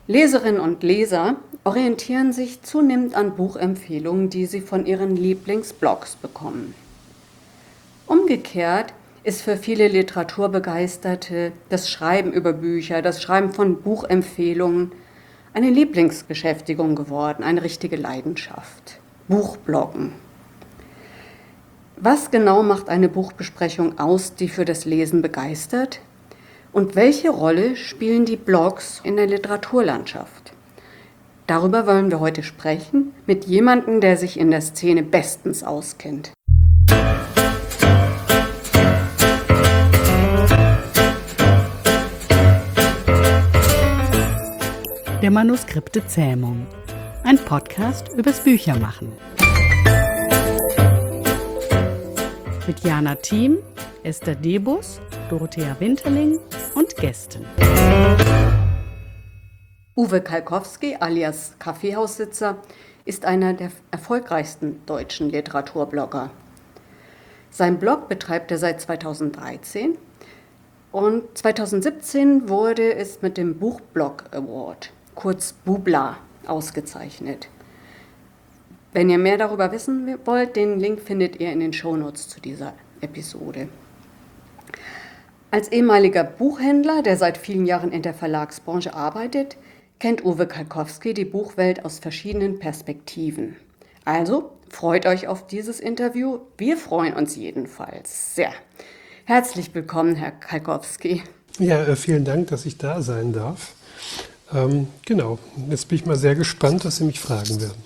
Leserinnen und Leser orientieren sich zunehmend an Buchempfehlungen, die sie von ihren Lieblingsblogs bekommen. Umgekehrt ist für viele Literaturbegeisterte das Schreiben über Bücher, das Schreiben von Buchempfehlungen eine Lieblingsbeschäftigung geworden, eine richtige Leidenschaft. Buchbloggen. Was genau macht eine Buchbesprechung aus, die für das Lesen begeistert? Und welche Rolle spielen die Blogs in der Literaturlandschaft? Darüber wollen wir heute sprechen mit jemandem, der sich in der Szene bestens auskennt. Der Manuskripte Zähmung. Ein Podcast übers Büchermachen. Mit Jana Thiem, Esther Debus, Dorothea Winterling und Gästen. Uwe Kalkowski alias Kaffeehaussitzer ist einer der erfolgreichsten deutschen Literaturblogger. Sein Blog betreibt er seit 2013 und 2017 wurde es mit dem Buchblog Award, kurz BUBLA, ausgezeichnet. Wenn ihr mehr darüber wissen wollt, den Link findet ihr in den Shownotes zu dieser Episode. Als ehemaliger Buchhändler, der seit vielen Jahren in der Verlagsbranche arbeitet, kennt Uwe Kalkowski die Buchwelt aus verschiedenen Perspektiven. Also freut euch auf dieses Interview. Wir freuen uns jedenfalls sehr. Herzlich willkommen, Herr Kalkowski. Ja, vielen Dank, dass ich da sein darf. Genau, jetzt bin ich mal sehr gespannt, was Sie mich fragen werden.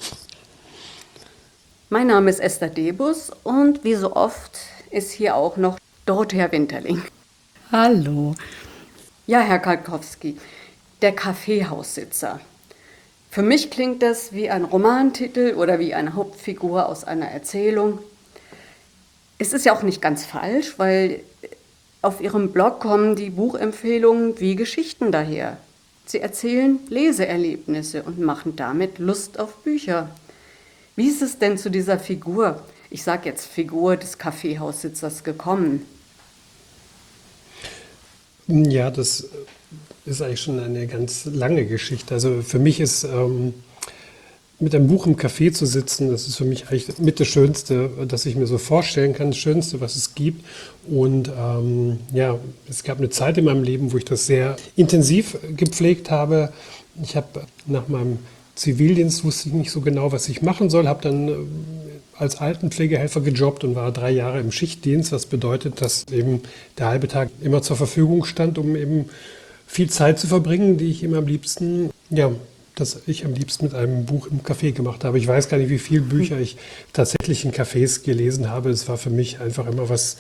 Mein Name ist Esther Debus und wie so oft ist hier auch noch Dorothea Winterling. Hallo. Ja, Herr Kalkowski, der Kaffeehaussitzer. Für mich klingt das wie ein Romantitel oder wie eine Hauptfigur aus einer Erzählung. Es ist ja auch nicht ganz falsch, weil auf Ihrem Blog kommen die Buchempfehlungen wie Geschichten daher. Sie erzählen Leseerlebnisse und machen damit Lust auf Bücher. Wie ist es denn zu dieser Figur, ich sage jetzt Figur des Kaffeehaussitzers, gekommen? Ja, das ist eigentlich schon eine ganz lange Geschichte. Also für mich ist mit einem Buch im Café zu sitzen, das ist für mich eigentlich mit das Schönste, das ich mir so vorstellen kann, das Schönste, was es gibt. Und ja, es gab eine Zeit in meinem Leben, wo ich das sehr intensiv gepflegt habe. Ich habe nach meinem Zivildienst wusste ich nicht so genau, was ich machen soll, habe dann als Altenpflegehelfer gejobbt und war 3 Jahre im Schichtdienst, was bedeutet, dass eben der halbe Tag immer zur Verfügung stand, um eben viel Zeit zu verbringen, die ich immer am liebsten, ja, dass ich am liebsten mit einem Buch im Café gemacht habe. Ich weiß gar nicht, wie viele Bücher ich tatsächlich in Cafés gelesen habe. Es war für mich einfach immer was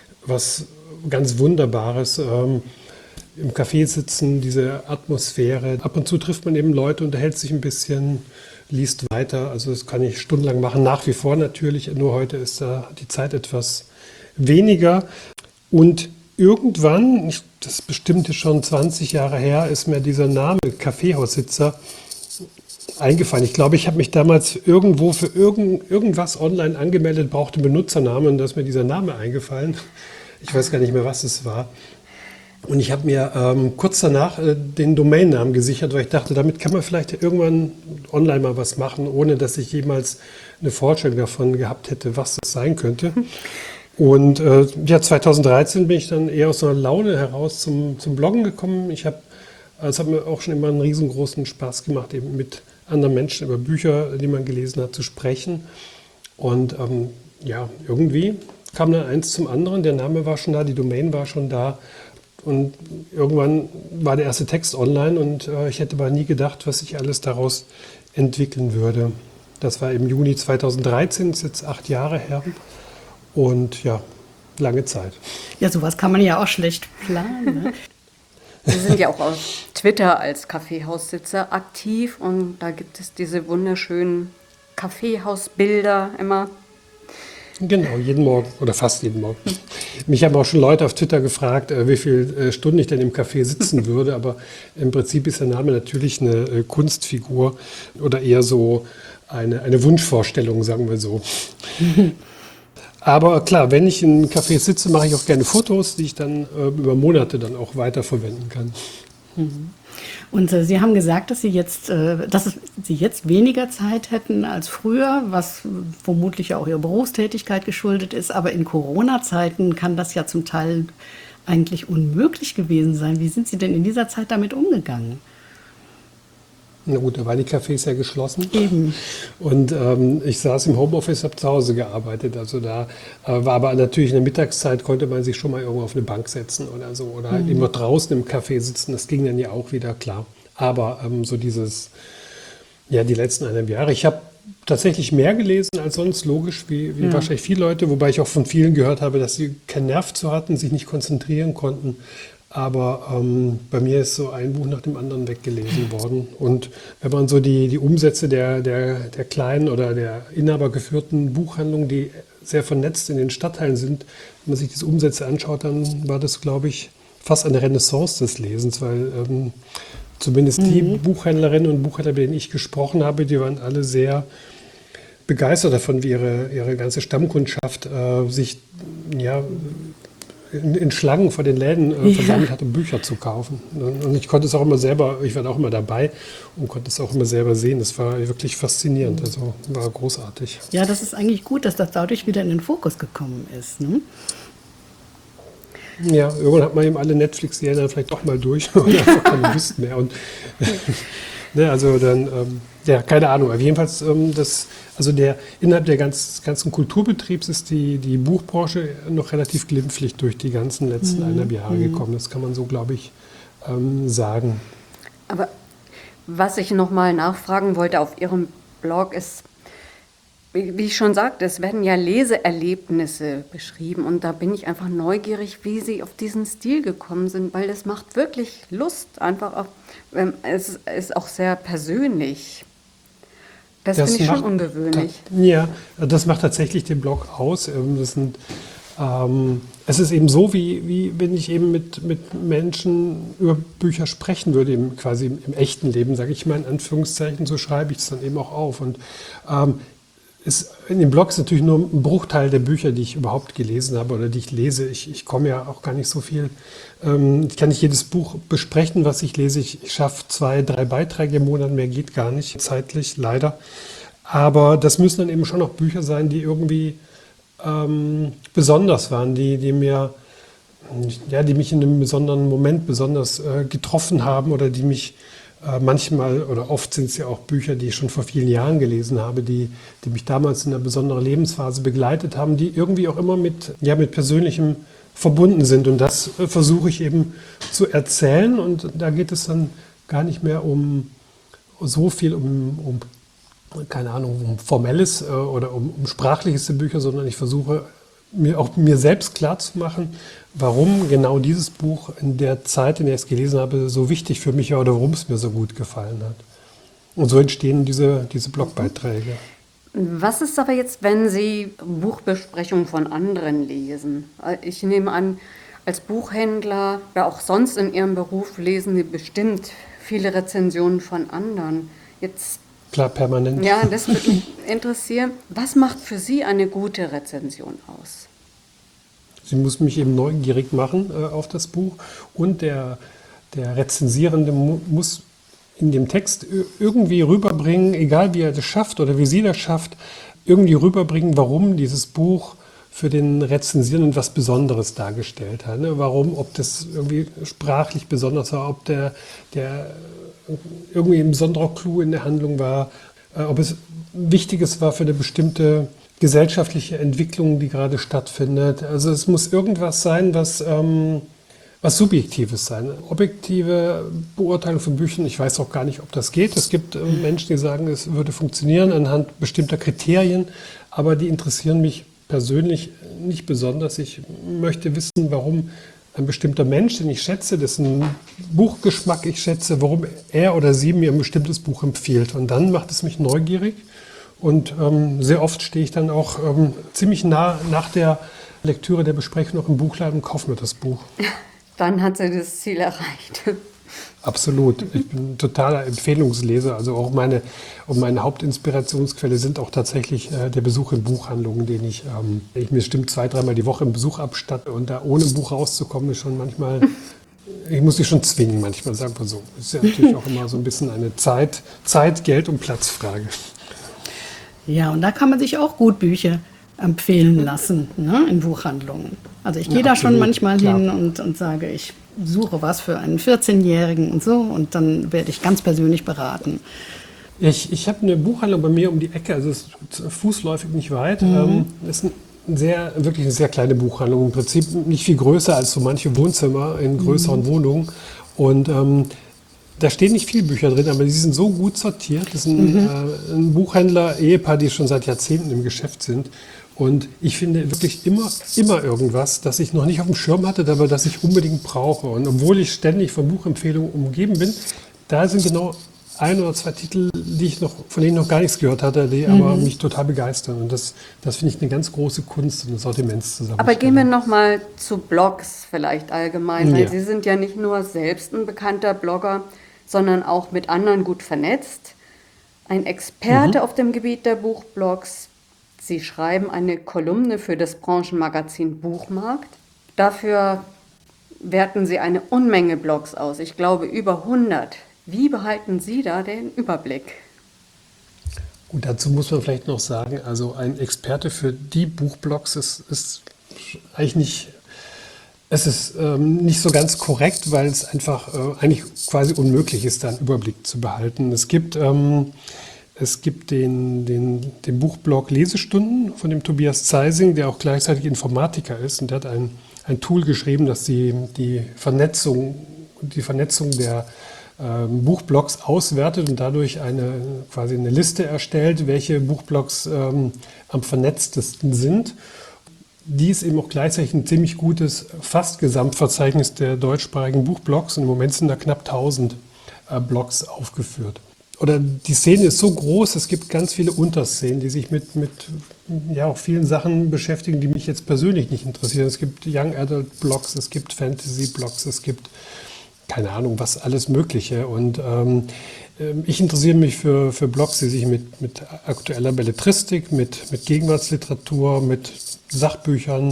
ganz Wunderbares. Im Café sitzen, diese Atmosphäre. Ab und zu trifft man eben Leute, unterhält sich ein bisschen, liest weiter. Also das kann ich stundenlang machen, nach wie vor natürlich. Nur heute ist da die Zeit etwas weniger. Und irgendwann, das ist bestimmt schon 20 Jahre her, ist mir dieser Name Kaffeehaussitzer eingefallen. Ich glaube, ich habe mich damals irgendwo für irgendwas online angemeldet, brauchte einen Benutzernamen und da ist mir dieser Name eingefallen. Ich weiß gar nicht mehr, was es war. Und ich habe mir kurz danach den Domainnamen gesichert, weil ich dachte, damit kann man vielleicht irgendwann online mal was machen, ohne dass ich jemals eine Vorstellung davon gehabt hätte, was das sein könnte. Und ja, 2013 bin ich dann eher aus einer Laune heraus zum Bloggen gekommen. Es hat mir auch schon immer einen riesengroßen Spaß gemacht, eben mit anderen Menschen über Bücher, die man gelesen hat, zu sprechen. Und ja, irgendwie kam dann eins zum anderen. Der Name war schon da, die Domain war schon da. Und irgendwann war der erste Text online und ich hätte aber nie gedacht, was sich alles daraus entwickeln würde. Das war im Juni 2013, ist jetzt 8 Jahre her. Und ja, lange Zeit. Ja, sowas kann man ja auch schlecht planen. Ne? Sie sind ja auch auf Twitter als Kaffeehaussitzer aktiv und da gibt es diese wunderschönen Kaffeehausbilder immer. Genau, jeden Morgen oder fast jeden Morgen. Mich haben auch schon Leute auf Twitter gefragt, wie viele Stunden ich denn im Café sitzen würde, aber im Prinzip ist der Name natürlich eine Kunstfigur oder eher so eine Wunschvorstellung, sagen wir so. Aber klar, wenn ich in Cafés sitze, mache ich auch gerne Fotos, die ich dann über Monate dann auch weiterverwenden kann. Und Sie haben gesagt, dass Sie jetzt weniger Zeit hätten als früher, was vermutlich auch Ihrer Berufstätigkeit geschuldet ist. Aber in Corona-Zeiten kann das ja zum Teil eigentlich unmöglich gewesen sein. Wie sind Sie denn in dieser Zeit damit umgegangen? Na gut, da waren die Cafés ja geschlossen. Eben. Und ich saß im Homeoffice, habe zu Hause gearbeitet. Also da war aber natürlich in der Mittagszeit, konnte man sich schon mal irgendwo auf eine Bank setzen oder so. Oder halt immer draußen im Café sitzen. Das ging dann ja auch wieder, klar. Aber so die letzten 1,5 Jahre. Ich habe tatsächlich mehr gelesen als sonst, logisch, wie wahrscheinlich viele Leute. Wobei ich auch von vielen gehört habe, dass sie keinen Nerv zu hatten, sich nicht konzentrieren konnten. Aber bei mir ist so ein Buch nach dem anderen weggelesen worden. Und wenn man so die Umsätze der kleinen oder der inhabergeführten Buchhandlungen, die sehr vernetzt in den Stadtteilen sind, wenn man sich diese Umsätze anschaut, dann war das, glaube ich, fast eine Renaissance des Lesens, weil zumindest die Buchhändlerinnen und Buchhändler, mit denen ich gesprochen habe, die waren alle sehr begeistert davon, wie ihre ganze Stammkundschaft sich in Schlangen vor den Läden versammelt hat, um Bücher zu kaufen. Und ich konnte es auch immer selber, ich war auch immer dabei und konnte es auch immer selber sehen. Das war wirklich faszinierend, also war großartig. Ja, das ist eigentlich gut, dass das dadurch wieder in den Fokus gekommen ist. Ne? Ja, irgendwann hat man eben alle Netflix-Serien dann vielleicht doch mal durch und einfach keine Lust mehr. Und also dann, keine Ahnung. Aber jedenfalls, innerhalb der ganzen Kulturbetriebs ist die Buchbranche noch relativ glimpflich durch die ganzen letzten 1,5 Jahre gekommen. Das kann man so, glaube ich, sagen. Aber was ich nochmal nachfragen wollte auf Ihrem Blog ist, wie ich schon sagte, es werden ja Leseerlebnisse beschrieben und da bin ich einfach neugierig, wie Sie auf diesen Stil gekommen sind, weil das macht wirklich Lust, einfach auch, es ist auch sehr persönlich. Das finde ich schon ungewöhnlich. Ja, das macht tatsächlich den Blog aus. Es ist eben so, wie wenn ich eben mit Menschen über Bücher sprechen würde, quasi im echten Leben, sage ich mal in Anführungszeichen, so schreibe ich es dann eben auch auf. Und in dem Blog ist natürlich nur ein Bruchteil der Bücher, die ich überhaupt gelesen habe oder die ich lese. Ich komme ja auch gar nicht so viel. Ich kann nicht jedes Buch besprechen, was ich lese. Ich schaffe 2, 3 Beiträge im Monat, mehr geht gar nicht, zeitlich, leider. Aber das müssen dann eben schon auch Bücher sein, die irgendwie besonders waren, die mich in einem besonderen Moment besonders getroffen haben oder die mich manchmal oder oft sind es ja auch Bücher, die ich schon vor vielen Jahren gelesen habe, die mich damals in einer besonderen Lebensphase begleitet haben, die irgendwie auch immer mit Persönlichem verbunden sind. Und das versuche ich eben zu erzählen. Und da geht es dann gar nicht mehr um so viel keine Ahnung, um Formelles oder um Sprachliches der Bücher, sondern ich versuche mir selbst klarzumachen, warum genau dieses Buch in der Zeit, in der ich es gelesen habe, so wichtig für mich war oder warum es mir so gut gefallen hat. Und so entstehen diese Blogbeiträge. Was ist aber jetzt, wenn Sie Buchbesprechungen von anderen lesen? Ich nehme an, als Buchhändler, ja auch sonst in Ihrem Beruf, lesen Sie bestimmt viele Rezensionen von anderen. Jetzt klar, permanent. Ja, das würde mich interessieren. Was macht für Sie eine gute Rezension aus? Sie muss mich eben neugierig machen auf das Buch und der Rezensierende muss in dem Text irgendwie rüberbringen, egal wie er das schafft oder wie sie das schafft, irgendwie rüberbringen, warum dieses Buch für den Rezensierenden was Besonderes dargestellt hat. Ne? Warum, ob das irgendwie sprachlich besonders war, ob der irgendwie ein besonderer Clou in der Handlung war, ob es Wichtiges war für eine bestimmte gesellschaftliche Entwicklung, die gerade stattfindet. Also es muss irgendwas sein, was Subjektives sein. Objektive Beurteilung von Büchern, ich weiß auch gar nicht, ob das geht. Es gibt Menschen, die sagen, es würde funktionieren anhand bestimmter Kriterien, aber die interessieren mich persönlich nicht besonders. Ich möchte wissen, warum ein bestimmter Mensch, den ich schätze, dessen Buchgeschmack ich schätze, warum er oder sie mir ein bestimmtes Buch empfiehlt. Und dann macht es mich neugierig. Und sehr oft stehe ich dann auch ziemlich nah nach der Lektüre der Besprechung noch im Buchladen und kaufe mir das Buch. Dann hat sie das Ziel erreicht. Absolut. Ich bin ein totaler Empfehlungsleser. Also auch meine Hauptinspirationsquelle sind auch tatsächlich der Besuch in Buchhandlungen, den ich mir bestimmt 2-3 Mal die Woche im Besuch abstatte. Und da ohne Buch rauszukommen, ist schon manchmal ich muss dich schon zwingen manchmal, sagen wir so. Das ist ja natürlich auch immer so ein bisschen eine Zeit, Geld und Platzfrage. Ja, und da kann man sich auch gut Bücher empfehlen lassen, ne, in Buchhandlungen. Also ich gehe da schon absolut, manchmal klar. hin und sage, ich suche was für einen 14-Jährigen und so und dann werde ich ganz persönlich beraten. Ich habe eine Buchhandlung bei mir um die Ecke, also es ist fußläufig nicht weit. Das ist wirklich eine sehr kleine Buchhandlung, im Prinzip nicht viel größer als so manche Wohnzimmer in größeren Wohnungen. Und da stehen nicht viele Bücher drin, aber die sind so gut sortiert. Das ist ein Buchhändler, Ehepaar, die schon seit Jahrzehnten im Geschäft sind. Und ich finde wirklich immer irgendwas, das ich noch nicht auf dem Schirm hatte, aber das ich unbedingt brauche. Und obwohl ich ständig von Buchempfehlungen umgeben bin, da sind genau ein oder zwei Titel, von denen ich noch gar nichts gehört hatte, die aber mich total begeistern. Und das finde ich eine ganz große Kunst, eine Sortimentszusammenstellung. Aber gehen wir nochmal zu Blogs vielleicht allgemein, weil Ja. Sie sind ja nicht nur selbst ein bekannter Blogger, sondern auch mit anderen gut vernetzt. Ein Experte auf dem Gebiet der Buchblogs. Sie schreiben eine Kolumne für das Branchenmagazin Buchmarkt. Dafür werten Sie eine Unmenge Blogs aus, ich glaube über 100. Wie behalten Sie da den Überblick? Und dazu muss man vielleicht noch sagen, also ein Experte für die Buchblogs ist eigentlich nicht, es ist nicht so ganz korrekt, weil es einfach eigentlich quasi unmöglich ist, da einen Überblick zu behalten. Es gibt den Buchblog Lesestunden von dem Tobias Zeising, der auch gleichzeitig Informatiker ist. Und der hat ein Tool geschrieben, das die Vernetzung der Buchblogs auswertet und dadurch quasi eine Liste erstellt, welche Buchblogs am vernetztesten sind. Die ist eben auch gleichzeitig ein ziemlich gutes fast Gesamtverzeichnis der deutschsprachigen Buchblogs. Und im Moment sind da knapp 1000 Blogs aufgeführt. Oder die Szene ist so groß, es gibt ganz viele Unterszenen, die sich mit auch vielen Sachen beschäftigen, die mich jetzt persönlich nicht interessieren. Es gibt Young Adult Blogs, es gibt Fantasy Blogs, es gibt keine Ahnung, was alles Mögliche. Und ich interessiere mich für Blogs, die sich mit aktueller Belletristik, mit Gegenwartsliteratur, mit Sachbüchern,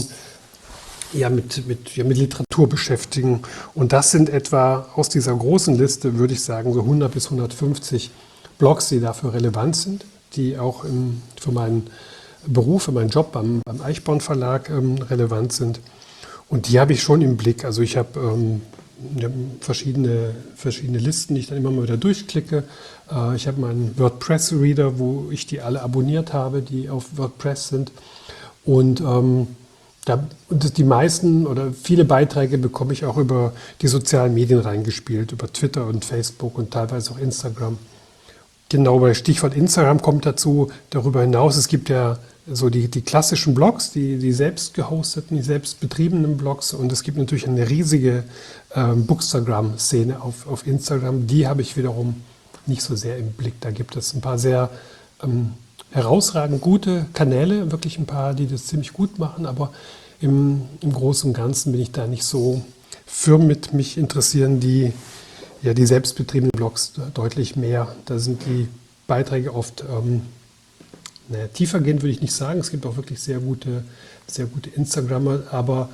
mit Literatur beschäftigen. Und das sind etwa aus dieser großen Liste, würde ich sagen, so 100 bis 150 Blogs, die dafür relevant sind, die auch für meinen Beruf, für meinen Job beim Eichborn Verlag relevant sind. Und die habe ich schon im Blick. Also ich habe verschiedene Listen, die ich dann immer mal wieder durchklicke. Ich habe meinen WordPress-Reader, wo ich die alle abonniert habe, die auf WordPress sind. Und die meisten oder viele Beiträge bekomme ich auch über die sozialen Medien reingespielt, über Twitter und Facebook und teilweise auch Instagram. Genau, bei Stichwort Instagram kommt dazu darüber hinaus, es gibt ja so die klassischen Blogs, die selbst gehosteten, die selbst betriebenen Blogs, und es gibt natürlich eine riesige Bookstagram-Szene auf Instagram. Die habe ich wiederum nicht so sehr im Blick. Da gibt es ein paar sehr herausragend gute Kanäle, wirklich ein paar, die das ziemlich gut machen, aber im Großen und Ganzen bin ich da nicht so Firmen mit mich interessieren, die selbstbetriebenen Blogs deutlich mehr. Da sind die Beiträge oft tiefergehend, würde ich nicht sagen. Es gibt auch wirklich sehr gute Instagrammer, aber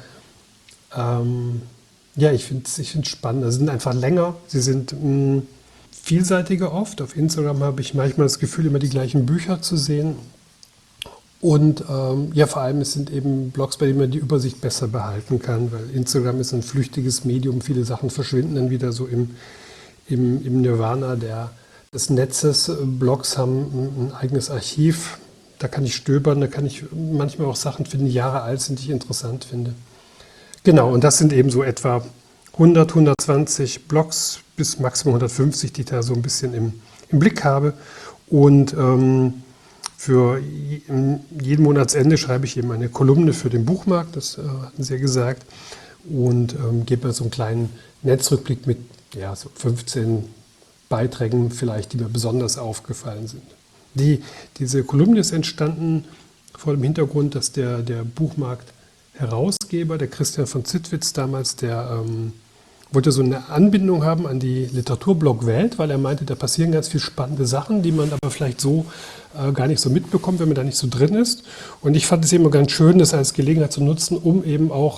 ich finde es spannend. Sie sind einfach länger, sie sind vielseitiger oft. Auf Instagram habe ich manchmal das Gefühl, immer die gleichen Bücher zu sehen. Und vor allem, es sind eben Blogs, bei denen man die Übersicht besser behalten kann, weil Instagram ist ein flüchtiges Medium. Viele Sachen verschwinden dann wieder so im Nirvana des Netzes. Blogs haben ein eigenes Archiv. Da kann ich stöbern, da kann ich manchmal auch Sachen finden, die Jahre alt sind, die ich interessant finde. Genau, und das sind eben so etwa 100, 120 Blogs bis maximal 150, die ich da so ein bisschen im Blick habe. Und für jeden Monatsende schreibe ich eben eine Kolumne für den Buchmarkt, das hatten Sie ja gesagt, und gebe mir so einen kleinen Netzrückblick mit so 15 Beiträgen vielleicht, die mir besonders aufgefallen sind. Diese Kolumne ist entstanden vor dem Hintergrund, dass der Buchmarkt-Herausgeber, der Christian von Zittwitz damals, der wollte so eine Anbindung haben an die Literaturblog Welt, weil er meinte, da passieren ganz viele spannende Sachen, die man aber vielleicht so gar nicht so mitbekommt, wenn man da nicht so drin ist. Und ich fand es immer ganz schön, das als Gelegenheit zu nutzen, um eben auch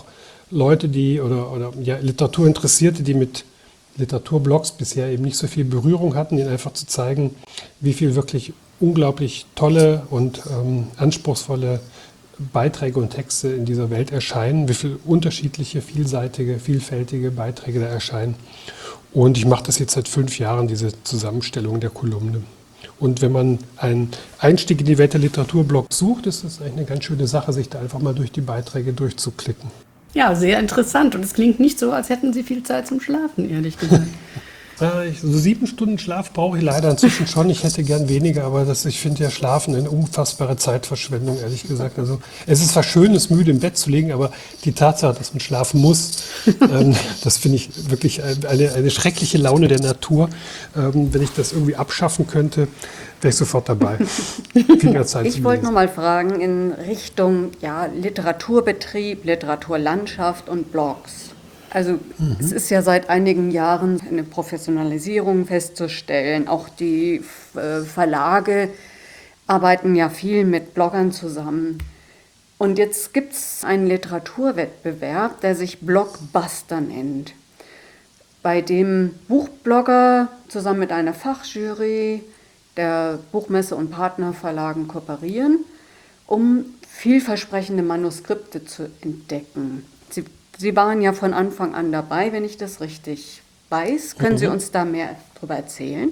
Leute, die oder ja, Literaturinteressierte, die mit Literaturblogs bisher eben nicht so viel Berührung hatten, ihnen einfach zu zeigen, wie viel wirklich unglaublich tolle und anspruchsvolle Beiträge und Texte in dieser Welt erscheinen, wie viele unterschiedliche, vielseitige, vielfältige Beiträge da erscheinen. Und ich mache das jetzt seit 5 Jahren, diese Zusammenstellung der Kolumne. Und wenn man einen Einstieg in die Welt der Literaturblog sucht, ist das eigentlich eine ganz schöne Sache, sich da einfach mal durch die Beiträge durchzuklicken. Ja, sehr interessant. Und es klingt nicht so, als hätten Sie viel Zeit zum Schlafen, ehrlich gesagt. So 7 Stunden Schlaf brauche ich leider inzwischen schon. Ich hätte gern weniger, aber ich finde ja Schlafen eine unfassbare Zeitverschwendung, ehrlich gesagt. Also es ist zwar schön, es müde im Bett zu liegen, aber die Tatsache, dass man schlafen muss, das finde ich wirklich eine schreckliche Laune der Natur. Wenn ich das irgendwie abschaffen könnte, wäre ich sofort dabei. Viel mehr Zeit Ich wollte noch mal fragen in Richtung Literaturbetrieb, Literaturlandschaft und Blogs. Also es ist ja seit einigen Jahren eine Professionalisierung festzustellen. Auch die Verlage arbeiten ja viel mit Bloggern zusammen. Und jetzt gibt es einen Literaturwettbewerb, der sich Blockbuster nennt, bei dem Buchblogger zusammen mit einer Fachjury der Buchmesse und Partnerverlagen kooperieren, um vielversprechende Manuskripte zu entdecken. Sie waren ja von Anfang an dabei, wenn ich das richtig weiß. Können Sie uns da mehr darüber erzählen?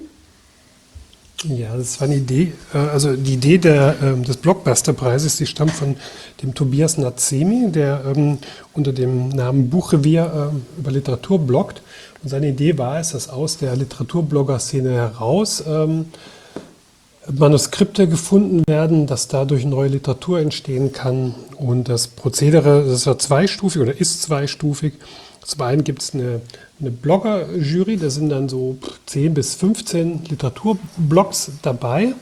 Ja, das war eine Idee. Also die Idee des Blockbuster-Preises, die stammt von dem Tobias Nazemi, der unter dem Namen Buchrevier über Literatur bloggt. Und seine Idee war es, dass aus der Literaturblogger-Szene heraus Manuskripte gefunden werden, dass dadurch neue Literatur entstehen kann. Und das Prozedere, das war zweistufig oder ist zweistufig. Zum einen gibt es eine Blogger-Jury, da sind dann so 10 bis 15 Literaturblogs dabei.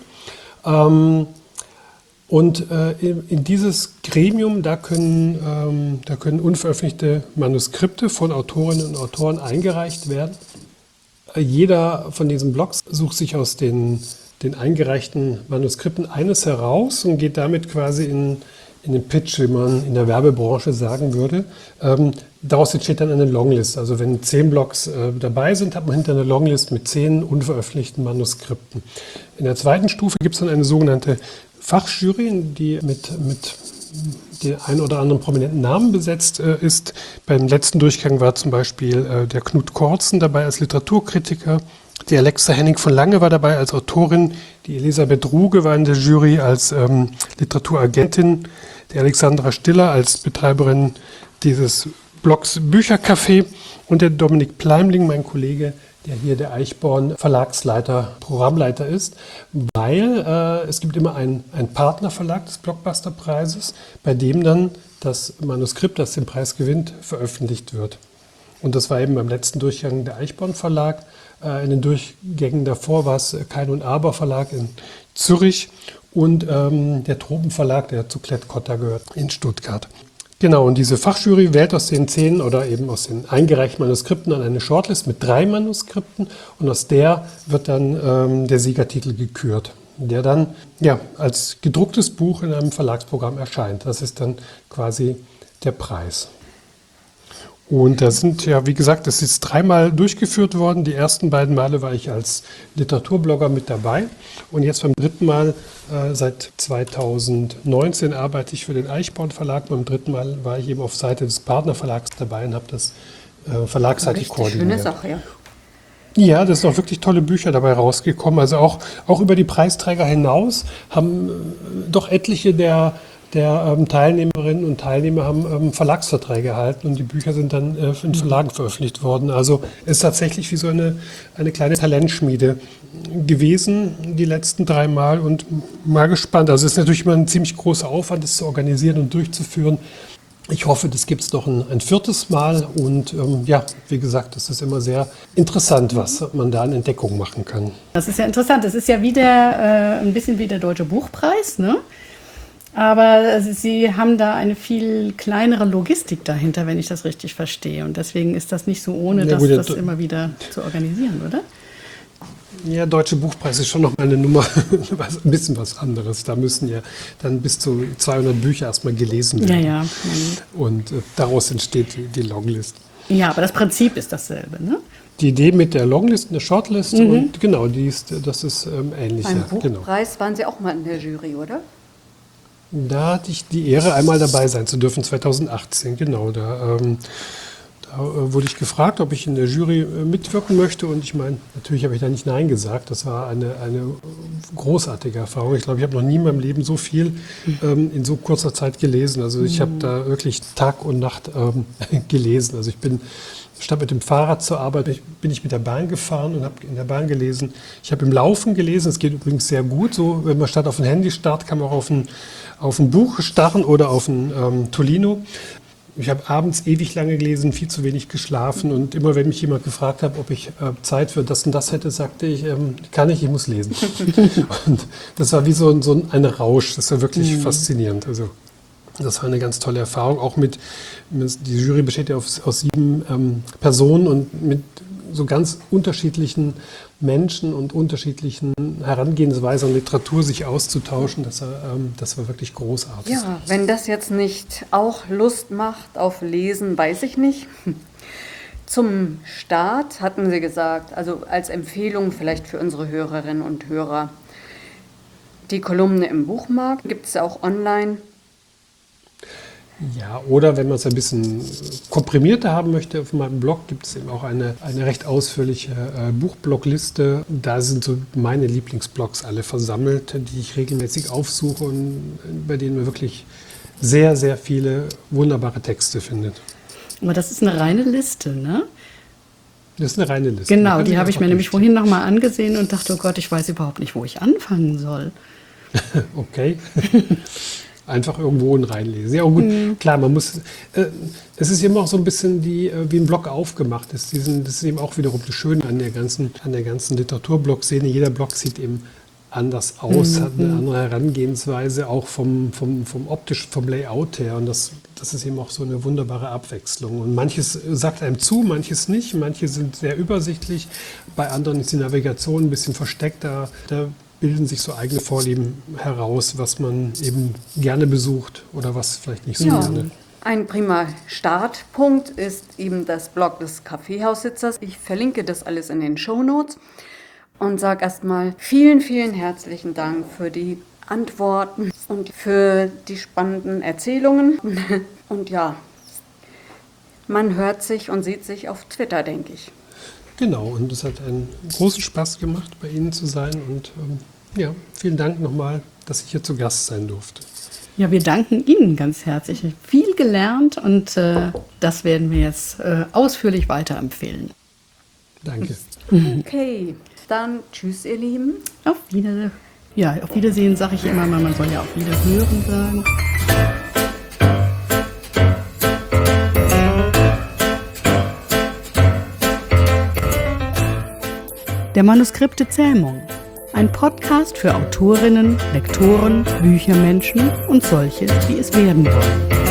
Und in dieses Gremium, da können unveröffentlichte Manuskripte von Autorinnen und Autoren eingereicht werden. Jeder von diesen Blogs sucht sich aus den eingereichten Manuskripten eines heraus und geht damit quasi in den Pitch, wie man in der Werbebranche sagen würde. Daraus entsteht dann eine Longlist. Also wenn 10 Blogs dabei sind, hat man hinter eine Longlist mit 10 unveröffentlichten Manuskripten. In der zweiten Stufe gibt es dann eine sogenannte Fachjury, die mit den ein oder anderen prominenten Namen besetzt ist. Beim letzten Durchgang war zum Beispiel der Knut Kortzen dabei als Literaturkritiker. Die Alexa Henning von Lange war dabei als Autorin, die Elisabeth Ruge war in der Jury als Literaturagentin, die Alexandra Stiller als Betreiberin dieses Blogs Büchercafé und der Dominik Pleimling, mein Kollege, der hier der Eichborn Verlagsleiter, Programmleiter ist, weil es gibt immer einen Partnerverlag des Blockbuster-Preises, bei dem dann das Manuskript, das den Preis gewinnt, veröffentlicht wird. Und das war eben beim letzten Durchgang der Eichborn Verlag. In den Durchgängen davor war es Kein und Aber Verlag in Zürich und der Tropen Verlag, der zu Klett-Cotta gehört, in Stuttgart. Genau, und diese Fachjury wählt aus den 10 oder eben aus den eingereichten Manuskripten dann eine Shortlist mit 3 Manuskripten und aus der wird dann der Siegertitel gekürt, der dann als gedrucktes Buch in einem Verlagsprogramm erscheint. Das ist dann quasi der Preis. Und da sind wie gesagt, das ist 3-mal durchgeführt worden. Die ersten beiden Male war ich als Literaturblogger mit dabei. Und jetzt beim 3. Mal, seit 2019 arbeite ich für den Eichborn Verlag. Beim 3. Mal war ich eben auf Seite des Partnerverlags dabei und habe das verlagsseitig koordiniert. Schöne Sache, ja. Ja, das sind auch wirklich tolle Bücher dabei rausgekommen. Also auch über die Preisträger hinaus haben doch etliche der Teilnehmerinnen und Teilnehmer haben Verlagsverträge erhalten und die Bücher sind dann in Verlagen veröffentlicht worden. Also es ist tatsächlich wie so eine kleine Talentschmiede gewesen, die letzten 3 Mal und mal gespannt. Also es ist natürlich immer ein ziemlich großer Aufwand, das zu organisieren und durchzuführen. Ich hoffe, das gibt es noch ein 4. Mal und wie gesagt, das ist immer sehr interessant, was man da an Entdeckungen machen kann. Das ist ja interessant. Das ist ja ein bisschen wie der Deutsche Buchpreis, ne? Aber Sie haben da eine viel kleinere Logistik dahinter, wenn ich das richtig verstehe. Und deswegen ist das nicht so ohne, das immer wieder zu organisieren, oder? Ja, Deutsche Buchpreis ist schon noch mal eine Nummer, ein bisschen was anderes. Da müssen ja dann bis zu 200 Bücher erstmal gelesen werden. Ja. Und daraus entsteht die Longlist. Ja, aber das Prinzip ist dasselbe, ne? Die Idee mit der Longlist und der Shortlist, und genau, das ist ähnlich. Beim Ja, genau. Buchpreis waren Sie auch mal in der Jury, oder? Da hatte ich die Ehre, einmal dabei sein zu dürfen, 2018, genau. Da wurde ich gefragt, ob ich in der Jury mitwirken möchte, und ich meine, natürlich habe ich da nicht Nein gesagt. Das war eine großartige Erfahrung. Ich glaube, ich habe noch nie in meinem Leben so viel in so kurzer Zeit gelesen. Also ich habe da wirklich Tag und Nacht gelesen. Also statt mit dem Fahrrad zur Arbeit bin ich mit der Bahn gefahren und habe in der Bahn gelesen. Ich habe im Laufen gelesen. Es geht übrigens sehr gut. So, wenn man statt auf ein Handy starrt, kann man auch auf ein Buch starren oder auf ein Tolino. Ich habe abends ewig lange gelesen, viel zu wenig geschlafen, und immer wenn mich jemand gefragt hat, ob ich Zeit für das und das hätte, sagte ich, ich muss lesen. Und das war wie so ein Rausch. Das war wirklich faszinierend. Also das war eine ganz tolle Erfahrung. Auch die Jury besteht ja aus 7 Personen und mit so ganz unterschiedlichen Menschen und unterschiedlichen Herangehensweisen an Literatur sich auszutauschen. Das war wirklich großartig. Ja, wenn das jetzt nicht auch Lust macht auf Lesen, weiß ich nicht. Zum Start hatten Sie gesagt, also als Empfehlung vielleicht für unsere Hörerinnen und Hörer, die Kolumne im Buchmarkt, gibt es auch online. Ja, oder wenn man es ein bisschen komprimierter haben möchte, auf meinem Blog gibt es eben auch eine recht ausführliche Buchblogliste. Da sind so meine Lieblingsblogs alle versammelt, die ich regelmäßig aufsuche und bei denen man wirklich sehr, sehr viele wunderbare Texte findet. Aber das ist eine reine Liste, ne? Das ist eine reine Liste. Genau, die habe ich mir nämlich vorhin nochmal angesehen und dachte, oh Gott, ich weiß überhaupt nicht, wo ich anfangen soll. Okay. Einfach irgendwo reinlesen. Ja, gut, klar, man muss, es ist eben auch so ein bisschen wie ein Blog aufgemacht ist. Das ist eben auch wiederum das Schöne an der ganzen Literaturblog-Szene. Jeder Blog sieht eben anders aus, hat eine andere Herangehensweise, auch vom optischen, vom Layout her. Und das ist eben auch so eine wunderbare Abwechslung. Und manches sagt einem zu, manches nicht. Manche sind sehr übersichtlich, bei anderen ist die Navigation ein bisschen versteckter. Da bilden sich so eigene Vorlieben heraus, was man eben gerne besucht oder was vielleicht nicht so gerne. Ein prima Startpunkt ist eben das Blog des Kaffeehaussitzers. Ich verlinke das alles in den Shownotes und sage erstmal vielen, vielen herzlichen Dank für die Antworten und für die spannenden Erzählungen. Und ja, man hört sich und sieht sich auf Twitter, denke ich. Genau, und es hat einen großen Spaß gemacht, bei Ihnen zu sein. Und vielen Dank nochmal, dass ich hier zu Gast sein durfte. Ja, wir danken Ihnen ganz herzlich. Viel gelernt, und das werden wir jetzt ausführlich weiterempfehlen. Danke. Okay, dann tschüss, ihr Lieben. Auf Wiedersehen. Ja, auf Wiedersehen sage ich immer mal, man soll ja auch Wiederhören sagen. Der Manuskripte Zähmung. Ein Podcast für Autorinnen, Lektoren, Büchermenschen und solche, die es werden wollen.